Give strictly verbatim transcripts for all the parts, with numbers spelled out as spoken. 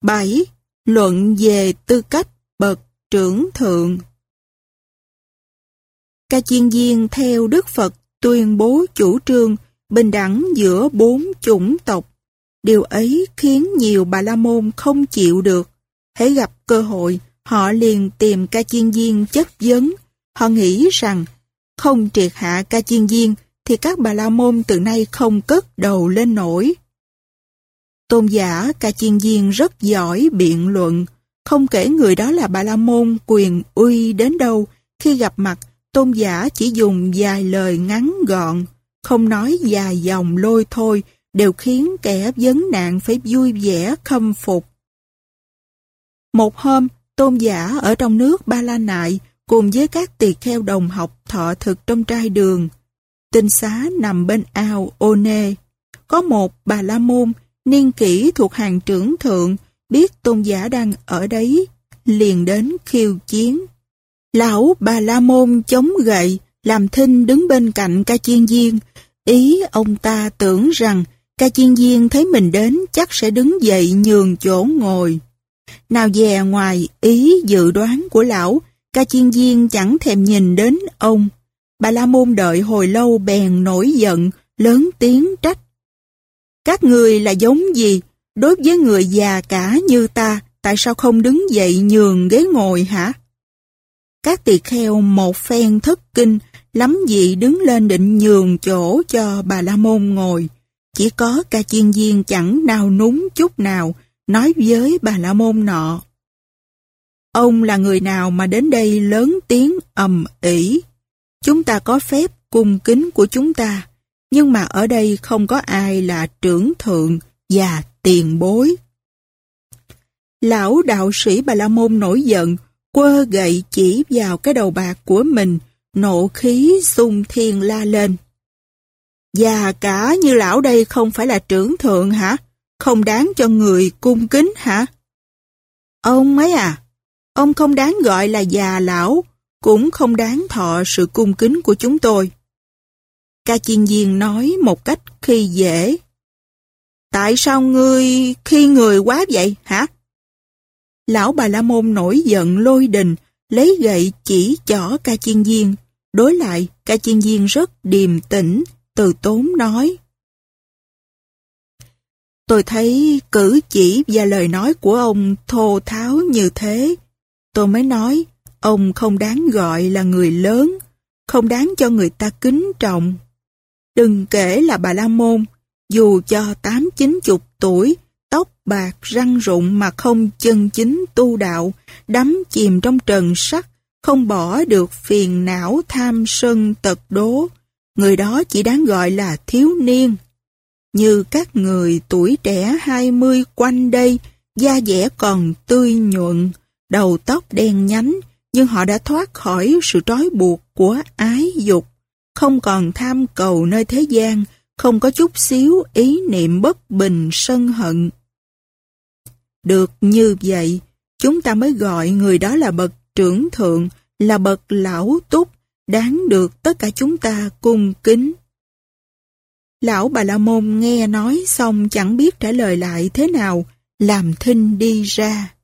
bảy. Luận về tư cách bậc trưởng thượng. Ca Chiên Viên theo Đức Phật tuyên bố chủ trương bình đẳng giữa bốn chủng tộc. Điều ấy khiến nhiều Bà La Môn không chịu được. Hễ gặp cơ hội, họ liền tìm Ca Chiên Viên chất vấn. Họ nghĩ rằng không triệt hạ Ca Chiên Viên thì các Bà La Môn từ nay không cất đầu lên nổi. Tôn giả Ca Chiên Viên rất giỏi biện luận. Không kể người đó là Bà La Môn quyền uy đến đâu, khi gặp mặt, tôn giả chỉ dùng vài lời ngắn gọn, không nói dài dòng lôi thôi, đều khiến kẻ vấn nạn phải vui vẻ khâm phục. Một hôm, tôn giả ở trong nước Ba La Nại cùng với các tỳ kheo đồng học thọ thực trong trai đường. Tinh xá nằm bên ao Ô Nê. Có một Bà La Môn, niên kỷ thuộc hàng trưởng thượng, biết tôn giả đang ở đấy, liền đến khiêu chiến. Lão Bà La Môn chống gậy, làm thinh đứng bên cạnh Ca Chiên Viên. Ý ông ta tưởng rằng Ca Chiên Viên thấy mình đến chắc sẽ đứng dậy nhường chỗ ngồi. Nào dè ngoài ý dự đoán của lão, Ca Chiên Viên chẳng thèm nhìn đến ông. Bà La Môn đợi hồi lâu bèn nổi giận, lớn tiếng trách. Các người là giống gì? Đối với người già cả như ta, tại sao không đứng dậy nhường ghế ngồi hả? Các tỳ kheo một phen thất kinh, lắm vị đứng lên định nhường chỗ cho Bà La Môn ngồi. Chỉ có Ca Chiên Viên chẳng nao núng chút nào, nói với Bà La Môn nọ. Ông là người nào mà đến đây lớn tiếng ầm ĩ? Chúng ta có phép cung kính của chúng ta, nhưng mà ở đây không có ai là trưởng thượng và tiền bối. Lão đạo sĩ Bà La Môn nổi giận, quơ gậy chỉ vào cái đầu bạc của mình, nộ khí xung thiên la lên. Già cả như lão đây không phải là trưởng thượng hả? Không đáng cho người cung kính hả? Ông ấy à, ông không đáng gọi là già lão, cũng không đáng thọ sự cung kính của chúng tôi. Ca Chiên Viên nói một cách khi dễ. Tại sao ngươi khi người quá vậy hả? Lão Bà La Môn nổi giận lôi đình, lấy gậy chỉ chỏ Ca Chiên Viên. Đối lại, Ca Chiên Viên rất điềm tĩnh, từ tốn nói. Tôi thấy cử chỉ và lời nói của ông thô tháo như thế. Tôi mới nói, ông không đáng gọi là người lớn, không đáng cho người ta kính trọng. Đừng kể là Bà La Môn, dù cho tám chín chục tuổi, tóc bạc răng rụng mà không chân chính tu đạo, đắm chìm trong trần sắc, không bỏ được phiền não tham sân tật đố, người đó chỉ đáng gọi là thiếu niên. Như các người tuổi trẻ hai mươi quanh đây, da dẻ còn tươi nhuận, đầu tóc đen nhánh, nhưng họ đã thoát khỏi sự trói buộc của ái dục, không còn tham cầu nơi thế gian, không có chút xíu ý niệm bất bình sân hận. Được như vậy, chúng ta mới gọi người đó là bậc trưởng thượng, là bậc lão túc, đáng được tất cả chúng ta cung kính. Lão Bà La Môn nghe nói xong chẳng biết trả lời lại thế nào, làm thinh đi ra.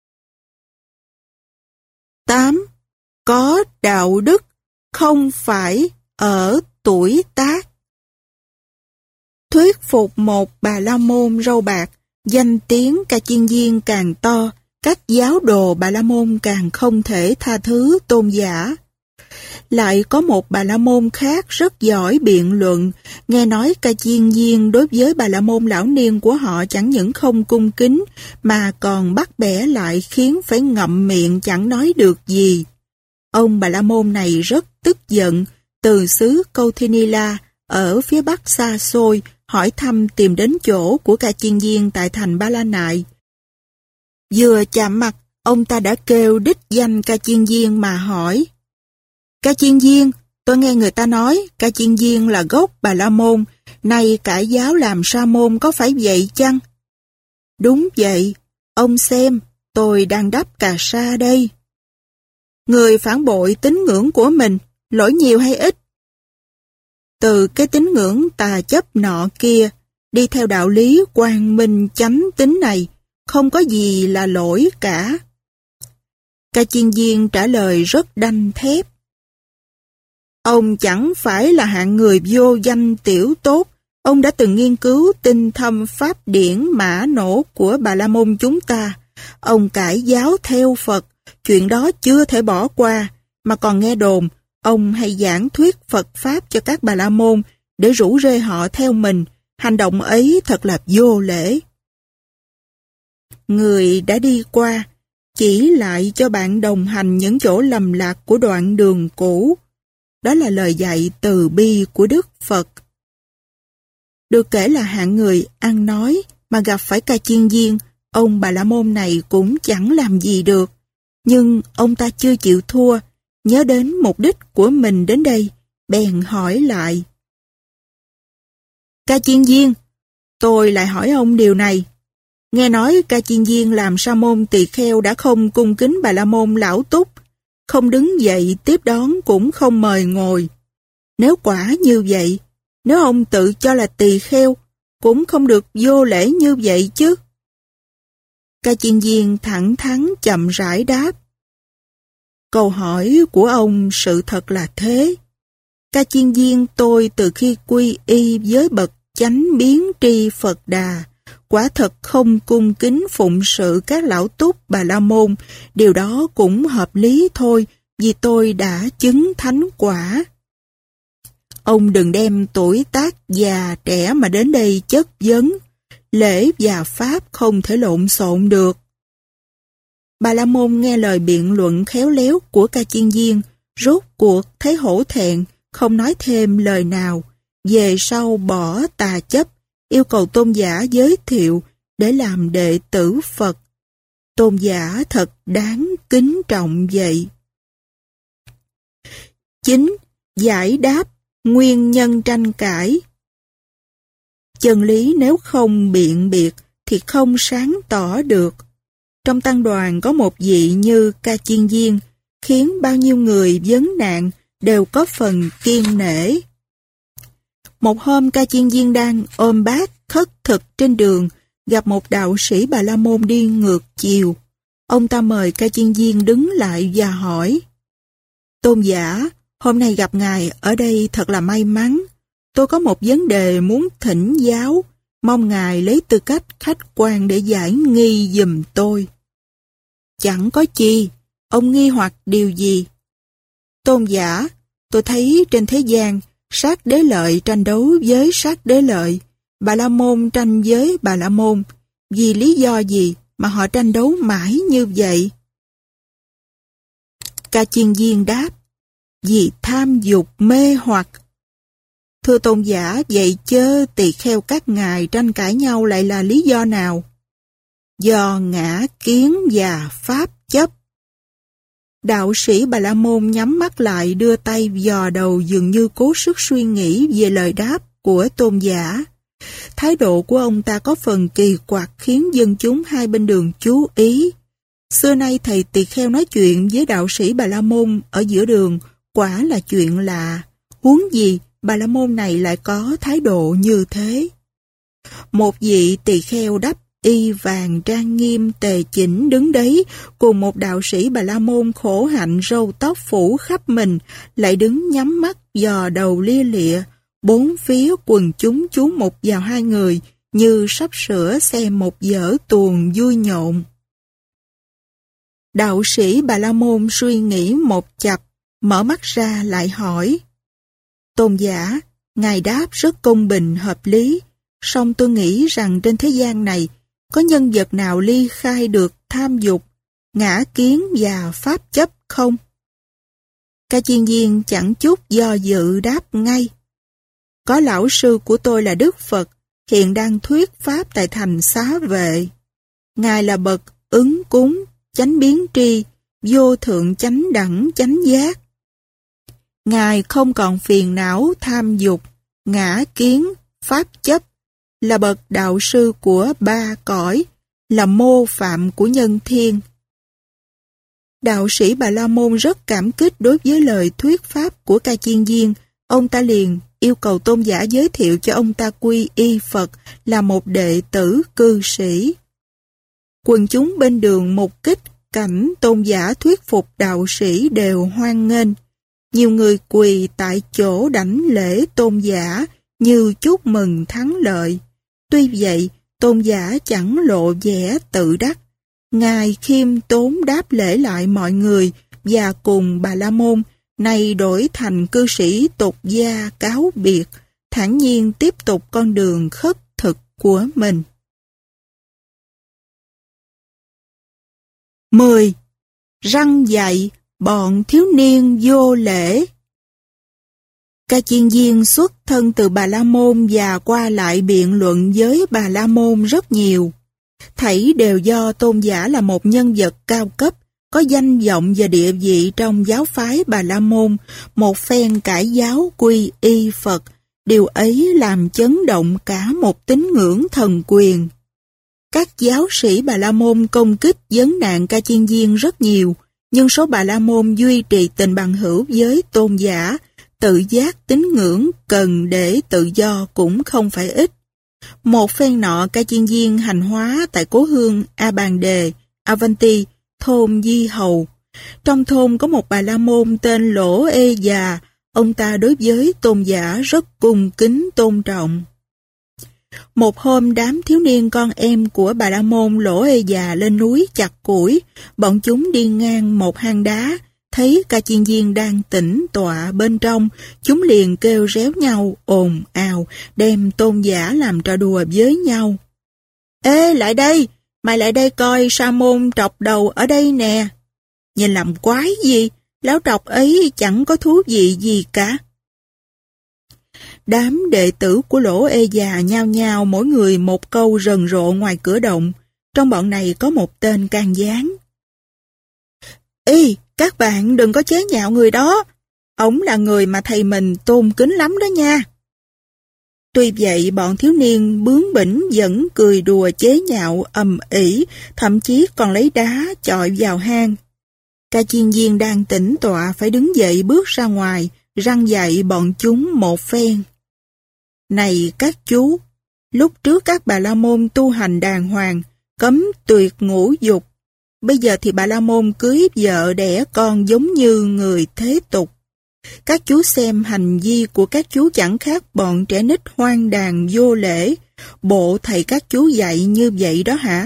tám. Có đạo đức, không phải ở tuổi tác. Thuyết phục một Bà La Môn râu bạc, danh tiếng Ca Chiên Viên càng to, các giáo đồ Bà La Môn càng không thể tha thứ tôn giả. Lại có một Bà La Môn khác rất giỏi biện luận, nghe nói Ca Chiên Viên đối với Bà La Môn lão niên của họ chẳng những không cung kính, mà còn bắt bẻ lại khiến phải ngậm miệng chẳng nói được gì. Ông Bà La Môn này rất tức giận, từ xứ Kauthila ở phía bắc xa xôi, hỏi thăm tìm đến chỗ của Ca Chiên Viên tại thành Ba La Nại. Vừa chạm mặt, ông ta đã kêu đích danh Ca Chiên Viên mà hỏi. Ca Chiên Viên, tôi nghe người ta nói Ca Chiên Viên là gốc Bà La Môn, nay cải giáo làm Sa Môn, có phải vậy chăng? Đúng vậy, ông xem, tôi đang đắp cà sa đây. Người phản bội tín ngưỡng của mình, lỗi nhiều hay ít? Từ cái tín ngưỡng tà chấp nọ kia, đi theo đạo lý quang minh chánh tín này, không có gì là lỗi cả. Ca Chiên Viên trả lời rất đanh thép. Ông chẳng phải là hạng người vô danh tiểu tốt. Ông đã từng nghiên cứu tinh thâm pháp điển mã nổ của Bà La Môn chúng ta. Ông cải giáo theo Phật, chuyện đó chưa thể bỏ qua, mà còn nghe đồn, ông hay giảng thuyết Phật Pháp cho các Bà La Môn để rủ rê họ theo mình. Hành động ấy thật là vô lễ. Người đã đi qua, chỉ lại cho bạn đồng hành những chỗ lầm lạc của đoạn đường cũ. Đó là lời dạy từ bi của Đức Phật. Được kể là hạng người ăn nói mà gặp phải Ca Chiên Viên, ông Bà La Môn này cũng chẳng làm gì được. Nhưng ông ta chưa chịu thua, nhớ đến mục đích của mình đến đây, bèn hỏi lại. Ca Chiên Viên, tôi lại hỏi ông điều này. Nghe nói Ca Chiên Viên làm sa môn tỳ kheo đã không cung kính Bà La Môn lão túc, không đứng dậy tiếp đón cũng không mời ngồi. Nếu quả như vậy, nếu ông tự cho là tỳ kheo, cũng không được vô lễ như vậy chứ. Ca Chiên Viên thẳng thắn chậm rãi đáp. Câu hỏi của ông sự thật là thế. Ca Chiên Viên tôi từ khi quy y với bậc chánh biến tri Phật Đà, quả thật không cung kính phụng sự các lão túc Bà La Môn. Điều đó cũng hợp lý thôi, vì tôi đã chứng thánh quả. Ông đừng đem tuổi tác già trẻ mà đến đây chất vấn. Lễ và pháp không thể lộn xộn được. Bà La Môn nghe lời biện luận khéo léo của Ca Chiên Viên, rốt cuộc thấy hổ thẹn, không nói thêm lời nào. Về sau bỏ tà chấp, yêu cầu tôn giả giới thiệu để làm đệ tử Phật. Tôn giả thật đáng kính trọng vậy. Chín. Giải đáp nguyên nhân tranh cãi. Chân lý nếu không biện biệt thì không sáng tỏ được. Trong tăng đoàn có một vị như Ca Chiên Viên, khiến bao nhiêu người vấn nạn đều có phần kiên nể. Một hôm Ca Chiên Viên đang ôm bát khất thực trên đường, gặp một đạo sĩ Bà La Môn đi ngược chiều. Ông ta mời Ca Chiên Viên đứng lại và hỏi: Tôn giả, hôm nay gặp ngài ở đây thật là may mắn. Tôi có một vấn đề muốn thỉnh giáo, mong ngài lấy tư cách khách quan để giải nghi giùm tôi. Chẳng có chi, ông nghi hoặc điều gì? Tôn giả, tôi thấy trên thế gian, sát đế lợi tranh đấu với sát đế lợi, Bà La Môn tranh với Bà La Môn. Vì lý do gì mà họ tranh đấu mãi như vậy? Ca Chiên Viên đáp: Vì tham dục mê hoặc. Thưa tôn giả, vậy chớ tỳ kheo các ngài tranh cãi nhau lại là lý do nào? Do ngã kiến và pháp chấp. Đạo sĩ Bà La Môn nhắm mắt lại, đưa tay dò đầu, dường như cố sức suy nghĩ về lời đáp của tôn giả. Thái độ của ông ta có phần kỳ quặc, khiến dân chúng hai bên đường chú ý. Xưa nay thầy tỳ kheo nói chuyện với đạo sĩ Bà La Môn ở giữa đường quả là chuyện lạ, huống gì Bà La Môn này lại có thái độ như thế. Một vị tỳ kheo đắp y vàng trang nghiêm tề chỉnh đứng đấy, cùng một đạo sĩ Bà La Môn khổ hạnh râu tóc phủ khắp mình, lại đứng nhắm mắt dò đầu lia lịa. Bốn phía quần chúng chú mục vào hai người, như sắp sửa xem một vở tuồng vui nhộn. Đạo sĩ Bà La Môn suy nghĩ một chập, mở mắt ra lại hỏi: Tôn giả, ngài đáp rất công bình hợp lý, song tôi nghĩ rằng trên thế gian này có nhân vật nào ly khai được tham dục, ngã kiến và pháp chấp không? Ca Chiên Viên chẳng chút do dự đáp ngay: Có lão sư của tôi là Đức Phật, hiện đang thuyết pháp tại thành Xá Vệ. Ngài là bậc ứng cúng, chánh biến tri, vô thượng chánh đẳng chánh giác. Ngài không còn phiền não tham dục, ngã kiến, pháp chấp, là bậc đạo sư của ba cõi, là mô phạm của nhân thiên. Đạo sĩ Bà La Môn rất cảm kích đối với lời thuyết pháp của Ca Chiên Viên. Ông ta liền yêu cầu tôn giả giới thiệu cho ông ta quy y Phật là một đệ tử cư sĩ. Quần chúng bên đường mục kích, cảnh tôn giả thuyết phục đạo sĩ đều hoan nghênh. Nhiều người quỳ tại chỗ đảnh lễ tôn giả như chúc mừng thắng lợi. Tuy vậy, tôn giả chẳng lộ vẻ tự đắc. Ngài khiêm tốn đáp lễ lại mọi người và cùng Bà La Môn nay đổi thành cư sĩ tục gia cáo biệt, thản nhiên tiếp tục con đường khất thực của mình. mười. Răn dạy bọn thiếu niên vô lễ. Ca Chiên Viên xuất thân từ Bà La Môn và qua lại biện luận với Bà La Môn rất nhiều. Thảy đều do tôn giả là một nhân vật cao cấp, có danh vọng và địa vị trong giáo phái Bà La Môn, một phen cải giáo quy y Phật. Điều ấy làm chấn động cả một tín ngưỡng thần quyền. Các giáo sĩ Bà La Môn công kích vấn nạn Ca Chiên Viên rất nhiều, nhưng số Bà La Môn duy trì tình bằng hữu với tôn giả, tự giác tín ngưỡng cần để tự do cũng không phải ít. Một phen nọ Ca Chiên Viên hành hóa tại cố hương A Bàn Đề, Avanti, thôn Di Hầu. Trong thôn có một Bà La Môn tên Lỗ Ê Già, ông ta đối với tôn giả rất cung kính tôn trọng. Một hôm đám thiếu niên con em của Bà La Môn Lỗ Ê Già lên núi chặt củi, bọn chúng đi ngang một hang đá, thấy Ca Chiên Viên đang tĩnh tọa bên trong, chúng liền kêu réo nhau, ồn ào, đem tôn giả làm trò đùa với nhau. Ê, lại đây, mày lại đây coi sa môn trọc đầu ở đây nè. Nhìn làm quái gì, lão trọc ấy chẳng có thú vị gì cả. Đám đệ tử của Lỗ Ê Già nhao nhao mỗi người một câu rần rộ ngoài cửa động. Trong bọn này có một tên can gián. Ê, các bạn đừng có chế nhạo người đó. Ổng là người mà thầy mình tôn kính lắm đó nha. Tuy vậy, bọn thiếu niên bướng bỉnh vẫn cười đùa chế nhạo ầm ĩ, thậm chí còn lấy đá chọi vào hang. Ca Chiên Viên đang tĩnh tọa phải đứng dậy bước ra ngoài, răn dạy bọn chúng một phen. Này các chú, lúc trước các Bà La Môn tu hành đàng hoàng, cấm tuyệt ngũ dục. Bây giờ thì Bà La Môn cưới vợ đẻ con giống như người thế tục. Các chú xem hành vi của các chú chẳng khác bọn trẻ nít hoang đàn vô lễ. Bộ thầy các chú dạy như vậy đó hả?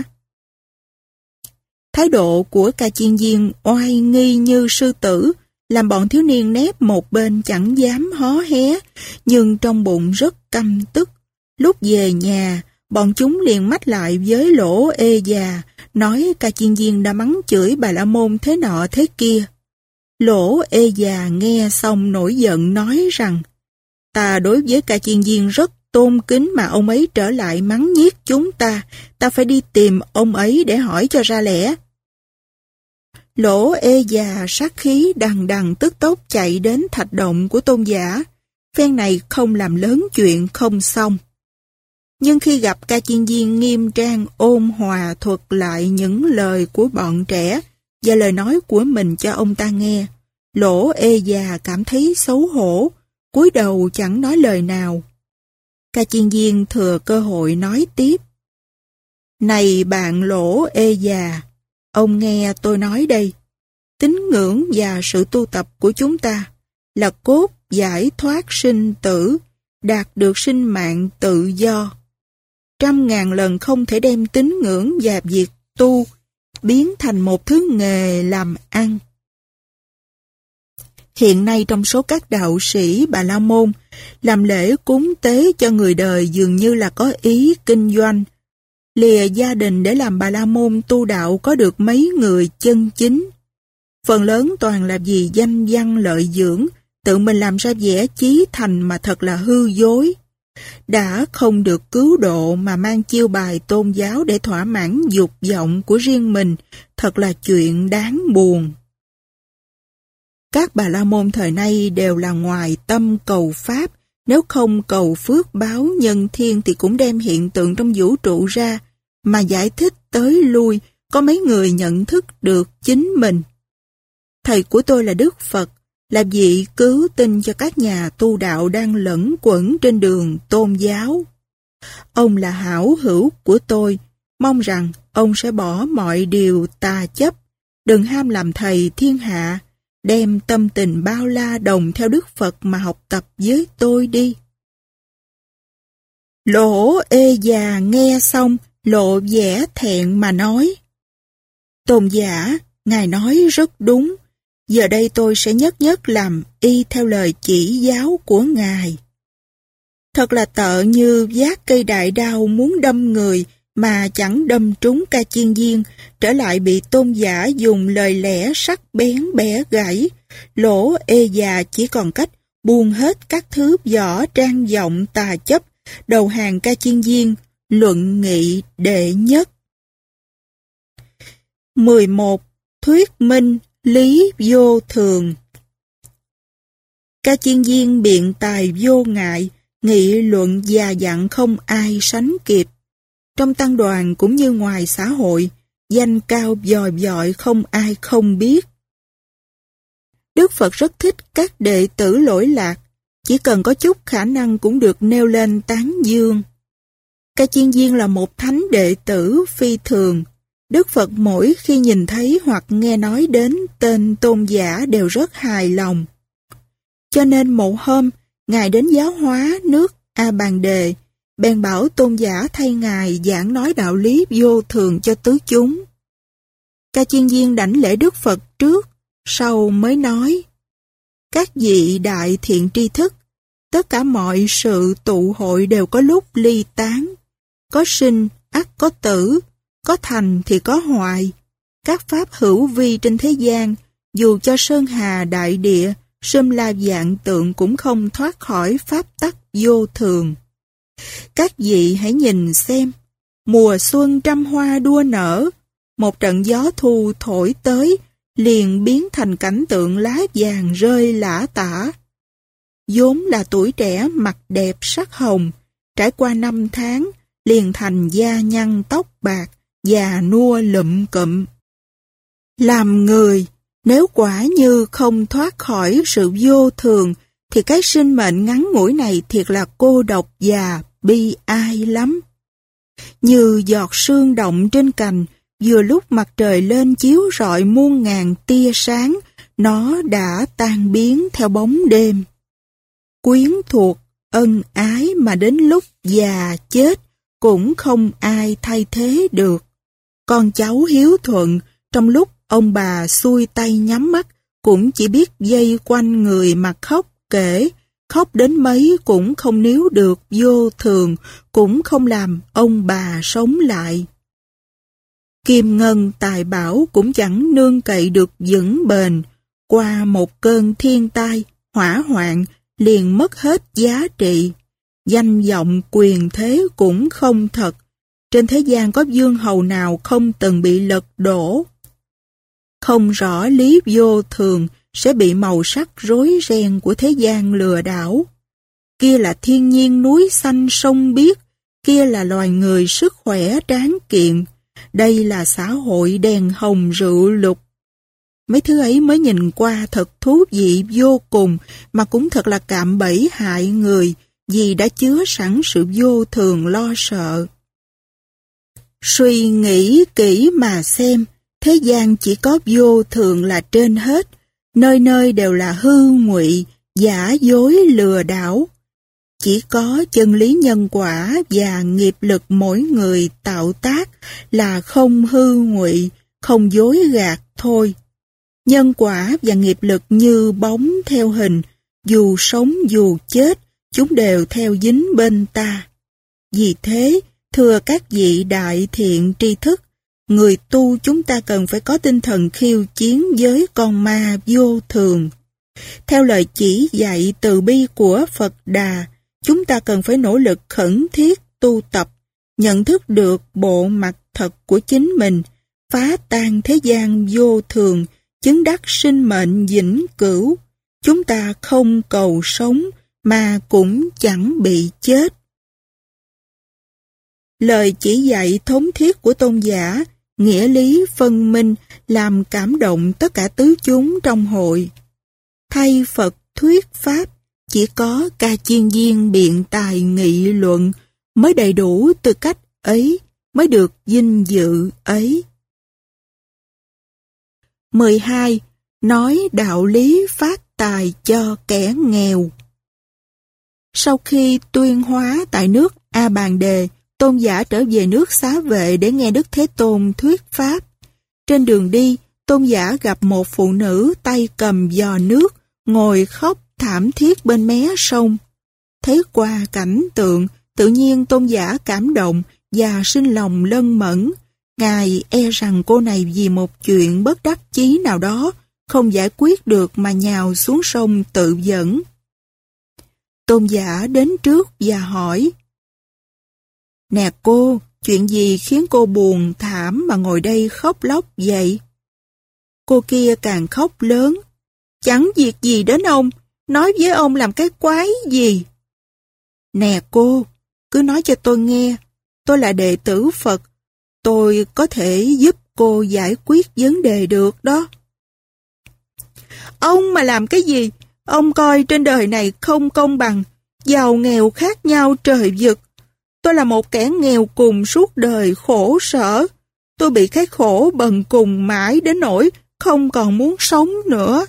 Thái độ của Ca Chiên Viên oai nghi như sư tử, làm bọn thiếu niên nép một bên chẳng dám hó hé, nhưng trong bụng rất căm tức. Lúc về nhà, bọn chúng liền mách lại với Lỗ Ê Già, nói Ca Chiên Viên đã mắng chửi Bà La Môn thế nọ thế kia. Lỗ Ê Già nghe xong nổi giận nói rằng, ta đối với Ca Chiên Viên rất tôn kính mà ông ấy trở lại mắng nhiếc chúng ta, ta phải đi tìm ông ấy để hỏi cho ra lẽ. Lỗ Ê Già sát khí đằng đằng tức tốc chạy đến thạch động của tôn giả. Phen này không làm lớn chuyện không xong. Nhưng khi gặp Ca Chiên Viên nghiêm trang ôn hòa thuật lại những lời của bọn trẻ và lời nói của mình cho ông ta nghe, Lỗ Ê Già cảm thấy xấu hổ, cúi đầu chẳng nói lời nào. Ca Chiên Viên thừa cơ hội nói tiếp. Này bạn Lỗ Ê Già, ông nghe tôi nói đây. Tín ngưỡng và sự tu tập của chúng ta là cốt giải thoát sinh tử, đạt được sinh mạng tự do. Trăm ngàn lần không thể đem tín ngưỡng và việc tu biến thành một thứ nghề làm ăn. Hiện nay trong số các đạo sĩ Bà La Môn, làm lễ cúng tế cho người đời dường như là có ý kinh doanh. Lìa gia đình để làm Bà La Môn tu đạo có được mấy người chân chính. Phần lớn toàn là vì danh văn lợi dưỡng, tự mình làm ra vẻ chí thành mà thật là hư dối. Đã không được cứu độ mà mang chiêu bài tôn giáo để thỏa mãn dục vọng của riêng mình, thật là chuyện đáng buồn. Các Bà La Môn thời nay đều là ngoài tâm cầu pháp, nếu không cầu phước báo nhân thiên thì cũng đem hiện tượng trong vũ trụ ra, mà giải thích tới lui, có mấy người nhận thức được chính mình. Thầy của tôi là Đức Phật, là vị cứu tinh cho các nhà tu đạo đang lẫn quẩn trên đường tôn giáo. Ông là hảo hữu của tôi, Mong rằng ông sẽ bỏ mọi điều tà chấp, đừng ham làm thầy thiên hạ, đem tâm tình bao la đồng theo Đức Phật mà học tập với tôi đi. Lỗ ê già nghe xong, lộ vẻ thẹn mà nói: Tôn giả, Ngài nói rất đúng, giờ đây tôi sẽ nhất nhất làm y theo lời chỉ giáo của Ngài. Thật là tợ như vác cây đại đao muốn đâm người mà chẳng đâm trúng Ca Chiên Viên, trở lại bị tôn giả dùng lời lẽ sắc bén bẻ gãy. Lỗ ê già chỉ còn cách buông hết các thứ võ trang vọng tà chấp, đầu hàng Ca Chiên Viên, luận nghị đệ nhất. mười một. Thuyết minh lý vô thường. Ca Chiên Viên biện tài vô ngại, nghị luận già dặn không ai sánh kịp. Trong tăng đoàn cũng như ngoài xã hội, danh cao vòi vọi không ai không biết. Đức Phật rất thích các đệ tử lỗi lạc, chỉ cần có chút khả năng cũng được nêu lên tán dương. Ca Chiên Viên là một thánh đệ tử phi thường. Đức Phật mỗi khi nhìn thấy hoặc nghe nói đến tên tôn giả đều rất hài lòng. Cho nên một hôm, Ngài đến giáo hóa nước A Bàn Đề, bèn bảo tôn giả thay Ngài giảng nói đạo lý vô thường cho tứ chúng. Ca Chiên Viên đảnh lễ Đức Phật trước, sau mới nói: Các vị đại thiện tri thức, tất cả mọi sự tụ hội đều có lúc ly tán. Có sinh, ắt có tử, có thành thì có hoại. Các pháp hữu vi trên thế gian, dù cho sơn hà đại địa, sum la vạn tượng cũng không thoát khỏi pháp tắc vô thường. Các vị hãy nhìn xem, mùa xuân trăm hoa đua nở, một trận gió thu thổi tới, liền biến thành cảnh tượng lá vàng rơi lả tả. vốn là tuổi trẻ mặt đẹp sắc hồng, trải qua năm tháng, liền thành da nhăn tóc bạc, già nua lụm cụm. Làm người, nếu quả như không thoát khỏi sự vô thường, thì cái sinh mệnh ngắn ngủi này thiệt là cô độc và bi ai lắm. Như giọt sương động trên cành, vừa lúc mặt trời lên chiếu rọi muôn ngàn tia sáng, nó đã tan biến theo bóng đêm. Quyến thuộc, ân ái mà đến lúc già chết, cũng không ai thay thế được. Con cháu hiếu thuận, trong lúc ông bà xuôi tay nhắm mắt, cũng chỉ biết dây quanh người mà khóc kể, khóc đến mấy cũng không níu được vô thường, cũng không làm ông bà sống lại. Kim ngân tài bảo cũng chẳng nương cậy được vững bền, qua một cơn thiên tai, hỏa hoạn, liền mất hết giá trị. Danh vọng quyền thế cũng không thật, trên thế gian có vương hầu nào không từng bị lật đổ. Không rõ lý vô thường sẽ bị màu sắc rối ren của thế gian lừa đảo. Kia là thiên nhiên núi xanh sông biếc, kia là loài người sức khỏe tráng kiện, đây là xã hội đèn hồng rượu lục. Mấy thứ ấy mới nhìn qua thật thú vị vô cùng, mà cũng thật là cạm bẫy hại người, vì đã chứa sẵn sự vô thường lo sợ. Suy nghĩ kỹ mà xem, thế gian chỉ có vô thường là trên hết, nơi nơi đều là hư ngụy, giả dối lừa đảo. Chỉ có chân lý nhân quả và nghiệp lực mỗi người tạo tác là không hư ngụy, không dối gạt thôi. Nhân quả và nghiệp lực như bóng theo hình, dù sống dù chết, chúng đều theo dính bên ta. Vì thế, thưa các vị đại thiện tri thức, người tu chúng ta cần phải có tinh thần khiêu chiến với con ma vô thường. Theo lời chỉ dạy từ bi của Phật Đà, chúng ta cần phải nỗ lực khẩn thiết tu tập, nhận thức được bộ mặt thật của chính mình, phá tan thế gian vô thường, chứng đắc sinh mệnh vĩnh cửu. Chúng ta không cầu sống mà cũng chẳng bị chết. Lời chỉ dạy thống thiết của tôn giả, nghĩa lý phân minh, làm cảm động tất cả tứ chúng trong hội. Thay Phật thuyết pháp, chỉ có Ca Chiên Viên biện tài nghị luận mới đầy đủ tư cách ấy, mới được vinh dự ấy. mười hai. Nói đạo lý phát tài cho kẻ nghèo. Sau khi tuyên hóa tại nước A Bàn Đề, Tôn giả trở về nước Xá Vệ để nghe Đức Thế Tôn thuyết pháp. Trên đường đi, Tôn giả gặp một phụ nữ tay cầm giò nước, ngồi khóc thảm thiết bên mé sông. Thấy qua cảnh tượng, tự nhiên Tôn giả cảm động và sinh lòng lân mẫn. Ngài e rằng cô này vì một chuyện bất đắc chí nào đó, không giải quyết được mà nhào xuống sông tự dẫn. Tôn giả đến trước và hỏi: Nè cô, chuyện gì khiến cô buồn thảm mà ngồi đây khóc lóc vậy? Cô kia càng khóc lớn: Chẳng việc gì đến ông, nói với ông làm cái quái gì? Nè cô, cứ nói cho tôi nghe, tôi là đệ tử Phật, tôi có thể giúp cô giải quyết vấn đề được đó. Ông mà làm cái gì? Ông coi trên đời này không công bằng, giàu nghèo khác nhau trời vực. Tôi là một kẻ nghèo cùng suốt đời khổ sở. Tôi bị cái khổ bần cùng mãi đến nỗi không còn muốn sống nữa.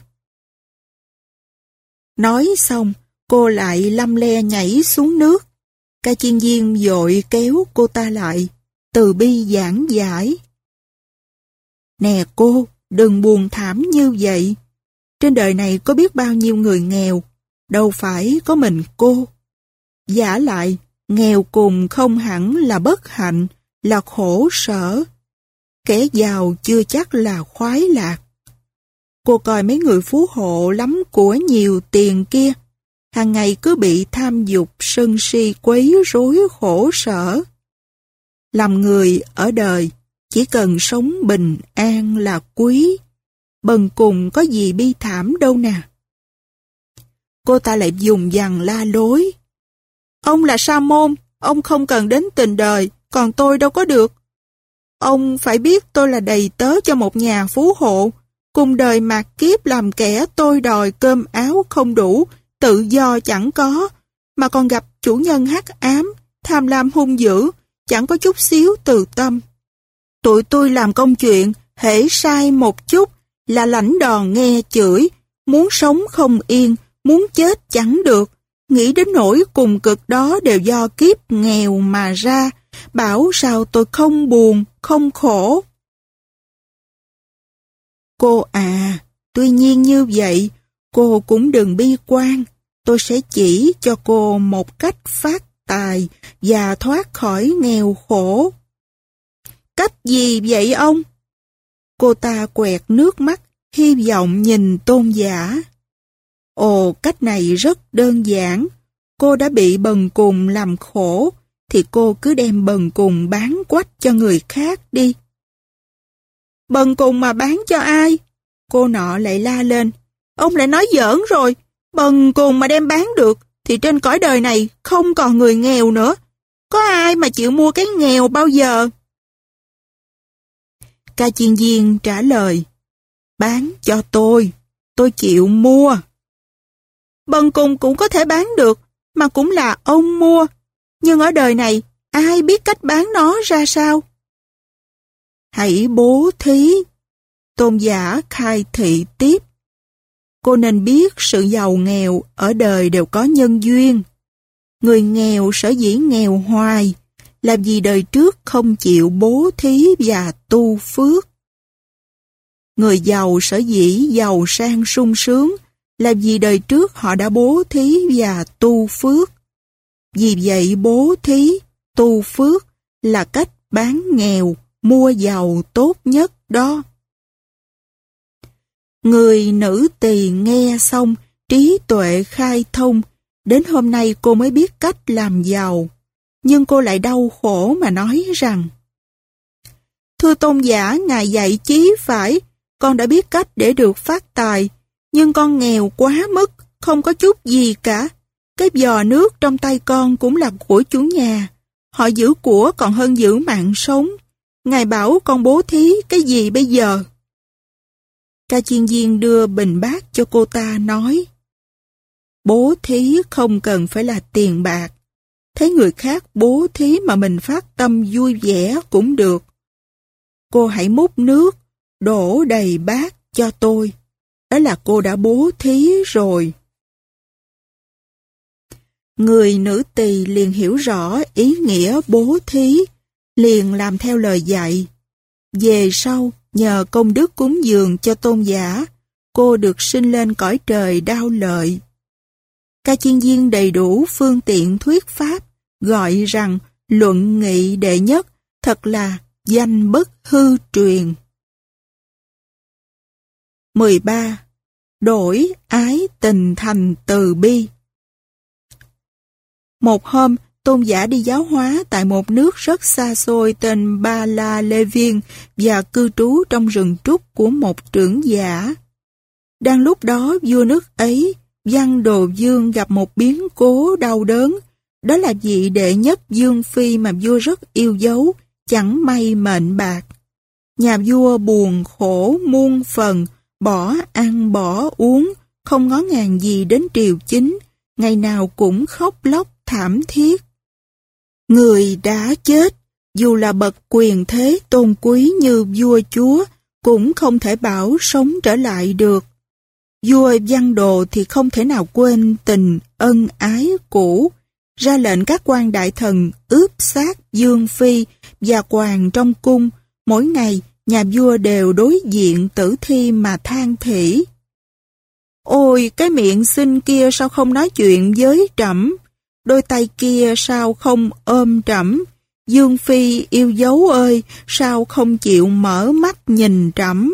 Nói xong, cô lại lăm le nhảy xuống nước. Ca Chiên Viên vội kéo cô ta lại, từ bi giảng giải: Nè cô, đừng buồn thảm như vậy. Trên đời này có biết bao nhiêu người nghèo, đâu phải có mình cô. Vả lại, nghèo cùng không hẳn là bất hạnh, là khổ sở. Kẻ giàu chưa chắc là khoái lạc. Cô coi mấy người phú hộ lắm của nhiều tiền kia, hàng ngày cứ bị tham dục sân si quấy rối khổ sở. Làm người ở đời, chỉ cần sống bình an là quý, bần cùng có gì bi thảm đâu nè. Cô ta lại dùng dằng la lối: Ông là sa môn, ông không cần đến tình đời, còn tôi đâu có được. Ông phải biết tôi là đầy tớ cho một nhà phú hộ, cùng đời mạt kiếp làm kẻ tôi đòi cơm áo không đủ, tự do chẳng có, mà còn gặp chủ nhân hắc ám, tham lam hung dữ, chẳng có chút xíu từ tâm. Tụi tôi làm công chuyện, hễ sai một chút là lãnh đòn nghe chửi, muốn sống không yên, muốn chết chẳng được. Nghĩ đến nỗi cùng cực đó đều do kiếp nghèo mà ra, bảo sao tôi không buồn, không khổ. Cô à, tuy nhiên như vậy, cô cũng đừng bi quan. Tôi sẽ chỉ cho cô một cách phát tài và thoát khỏi nghèo khổ. Cách gì vậy ông? Cô ta quẹt nước mắt, hy vọng nhìn Tôn giả. Ồ, cách này rất đơn giản. Cô đã bị bần cùng làm khổ, thì cô cứ đem bần cùng bán quách cho người khác đi. Bần cùng mà bán cho ai? Cô nọ lại la lên: Ông lại nói giỡn rồi, bần cùng mà đem bán được, thì trên cõi đời này không còn người nghèo nữa. Có ai mà chịu mua cái nghèo bao giờ? Ca Chiên Viên trả lời: Bán cho tôi, tôi chịu mua. Bần cùng cũng có thể bán được, mà cũng là ông mua. Nhưng ở đời này, ai biết cách bán nó ra sao? Hãy bố thí. Tôn giả khai thị tiếp: Cô nên biết sự giàu nghèo ở đời đều có nhân duyên. Người nghèo sở dĩ nghèo hoài, là vì đời trước không chịu bố thí và tu phước. Người giàu sở dĩ giàu sang sung sướng, là vì đời trước họ đã bố thí và tu phước. Vì vậy bố thí, tu phước là cách bán nghèo, mua giàu tốt nhất đó. Người nữ tỳ nghe xong, trí tuệ khai thông, đến hôm nay cô mới biết cách làm giàu. Nhưng cô lại đau khổ mà nói rằng: Thưa Tôn giả, Ngài dạy chí phải, con đã biết cách để được phát tài, nhưng con nghèo quá mức, không có chút gì cả. Cái giò nước trong tay con cũng là của chủ nhà. Họ giữ của còn hơn giữ mạng sống. Ngài bảo con bố thí cái gì bây giờ? Ca Chiên Viên đưa bình bát cho cô ta nói: Bố thí không cần phải là tiền bạc. thấy người khác bố thí mà mình phát tâm vui vẻ cũng được. Cô hãy múc nước, đổ đầy bát cho tôi. Đó là cô đã bố thí rồi. Người nữ tỳ liền hiểu rõ ý nghĩa bố thí, liền làm theo lời dạy. Về sau, nhờ công đức cúng dường cho tôn giả, cô được sinh lên cõi trời Đao Lợi. Ca Chiên Viên đầy đủ phương tiện thuyết pháp, gọi rằng luận nghị đệ nhất, thật là danh bất hư truyền. mười ba. Đổi ái tình thành từ bi. Một hôm, tôn giả đi giáo hóa tại một nước rất xa xôi tên Ba La Lê Viên và cư trú trong rừng trúc của một trưởng giả. Đang lúc đó, vua nước ấy, Văn Đồ Vương gặp một biến cố đau đớn. Đó là vị đệ nhất vương phi mà vua rất yêu dấu, chẳng may mệnh bạc. Nhà vua buồn khổ muôn phần, bỏ ăn bỏ uống, không ngó ngàng gì đến triều chính, ngày nào cũng khóc lóc thảm thiết. Người đã chết, dù là bậc quyền thế tôn quý như vua chúa, cũng không thể bảo sống trở lại được. Vua Văn Đồ thì không thể nào quên tình ân ái cũ, ra lệnh các quan đại thần ướp xác vương phi và hoàng trong cung, mỗi ngày nhà vua đều đối diện tử thi mà than thỉ. Ôi, cái miệng xinh kia sao không nói chuyện với trẫm? Đôi tay kia sao không ôm trẫm? Dương phi yêu dấu ơi, sao không chịu mở mắt nhìn trẫm?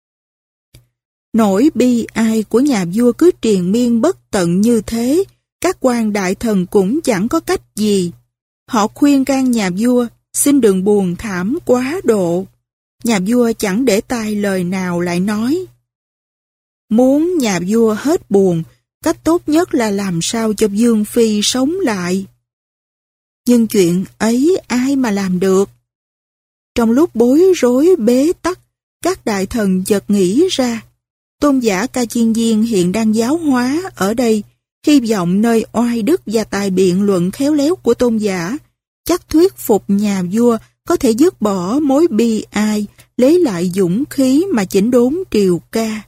Nỗi bi ai của nhà vua cứ triền miên bất tận như thế, các quan đại thần cũng chẳng có cách gì. Họ khuyên can nhà vua, xin đừng buồn thảm quá độ. Nhà vua chẳng để tai lời nào lại nói. Muốn nhà vua hết buồn, cách tốt nhất là làm sao cho vương phi sống lại. Nhưng chuyện ấy ai mà làm được? Trong lúc bối rối bế tắc, các đại thần chợt nghĩ ra, tôn giả Ca Chiên Viên hiện đang giáo hóa ở đây, hy vọng nơi oai đức và tài biện luận khéo léo của tôn giả, chắc thuyết phục nhà vua có thể dứt bỏ mối bi ai, lấy lại dũng khí mà chỉnh đốn triều ca.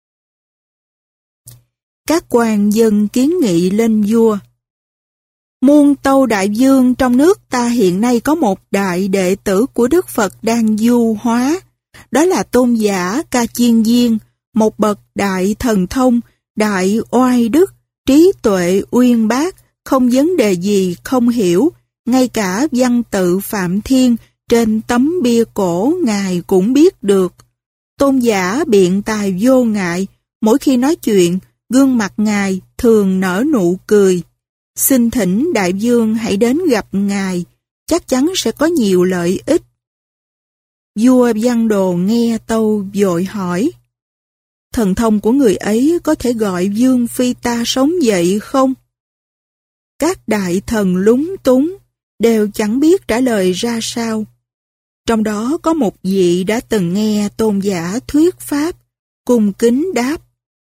Các quan dân kiến nghị lên vua. Muôn tâu đại vương, trong nước ta hiện nay có một đại đệ tử của Đức Phật đang du hóa, đó là tôn giả Ca Chiên Viên, một bậc đại thần thông, đại oai đức, trí tuệ uyên bác, không vấn đề gì không hiểu, ngay cả văn tự Phạm Thiên trên tấm bia cổ ngài cũng biết được. Tôn giả biện tài vô ngại, mỗi khi nói chuyện, gương mặt ngài thường nở nụ cười. Xin thỉnh đại vương hãy đến gặp ngài, chắc chắn sẽ có nhiều lợi ích. Vua Văn Đồ nghe tâu vội hỏi, thần thông của người ấy có thể gọi vương phi ta sống dậy không? Các đại thần lúng túng, đều chẳng biết trả lời ra sao. Trong đó có một vị đã từng nghe tôn giả thuyết pháp, cung kính đáp.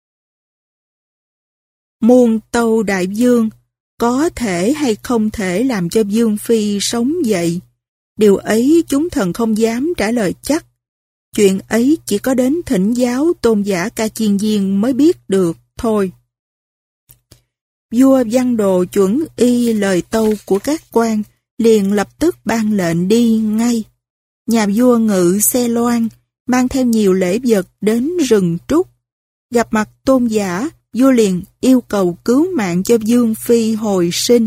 Muôn tâu đại vương, có thể hay không thể làm cho vương phi sống dậy? Điều ấy chúng thần không dám trả lời chắc. Chuyện ấy chỉ có đến thỉnh giáo tôn giả Ca Chiên Viên mới biết được thôi. Vua Văn Đồ chuẩn y lời tâu của các quan, liền lập tức ban lệnh đi ngay. Nhà vua ngự xe loan, mang theo nhiều lễ vật đến rừng trúc. Gặp mặt tôn giả, vua liền yêu cầu cứu mạng cho vương phi hồi sinh.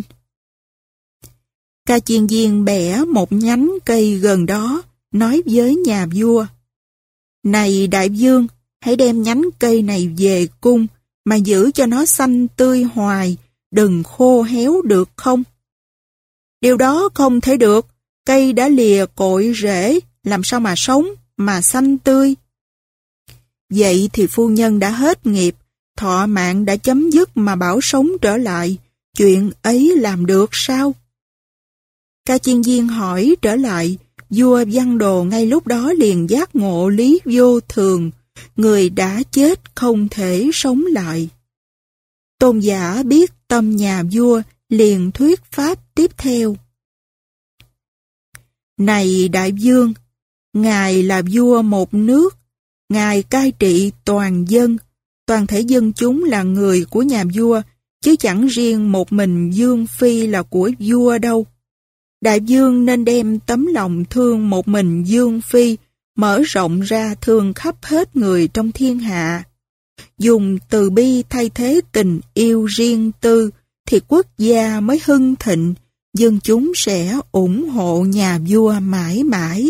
Ca Chiên Viên bẻ một nhánh cây gần đó, nói với nhà vua. Này đại vương, hãy đem nhánh cây này về cung, mà giữ cho nó xanh tươi hoài, đừng khô héo được không? Điều đó không thể được, cây đã lìa cội rễ, làm sao mà sống, mà xanh tươi? Vậy thì phu nhân đã hết nghiệp, thọ mạng đã chấm dứt mà bảo sống trở lại, chuyện ấy làm được sao? Ca Chiên Viên hỏi trở lại, vua Văn Đồ ngay lúc đó liền giác ngộ lý vô thường, người đã chết không thể sống lại. Tôn giả biết tâm nhà vua, liền thuyết pháp tiếp theo. Này đại vương, Ngài là vua một nước, Ngài cai trị toàn dân, toàn thể dân chúng là người của nhà vua, chứ chẳng riêng một mình vương phi là của vua đâu. Đại vương nên đem tấm lòng thương một mình vương phi, mở rộng ra thương khắp hết người trong thiên hạ. Dùng từ bi thay thế tình yêu riêng tư, thì quốc gia mới hưng thịnh, dân chúng sẽ ủng hộ nhà vua mãi mãi.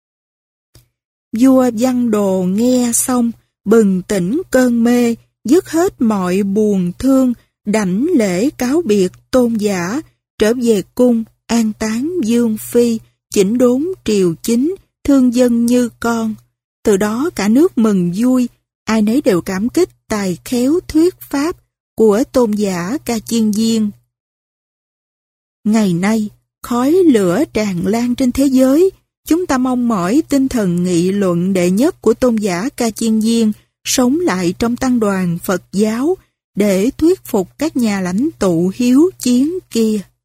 Vua Văn Đồ nghe xong, bừng tỉnh cơn mê, dứt hết mọi buồn thương, đảnh lễ cáo biệt tôn giả, trở về cung, an táng vương phi, chỉnh đốn triều chính, thương dân như con. Từ đó cả nước mừng vui, ai nấy đều cảm kích tài khéo thuyết pháp của tôn giả Ca Chiên Viên. Ngày nay, khói lửa tràn lan trên thế giới, chúng ta mong mỏi tinh thần nghị luận đệ nhất của tôn giả Ca Chiên Viên sống lại trong tăng đoàn Phật giáo để thuyết phục các nhà lãnh tụ hiếu chiến kia.